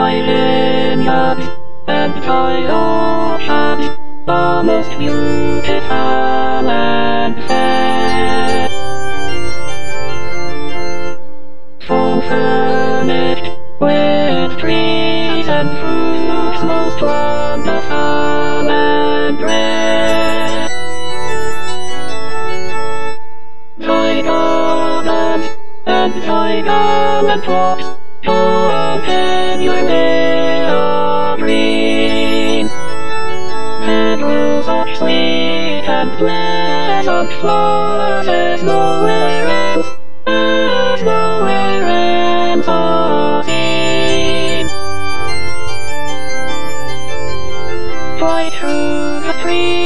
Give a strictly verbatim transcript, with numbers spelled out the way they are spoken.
dry vineyards and dry orchards, the most beautiful and fair. Full furnished with trees and fruits most wonderful and rare. Joy gardens and joy garland walks, open your way of green. Meadows of sweet and pleasant flowers as nowhere else, as nowhere else are seen. Right through the trees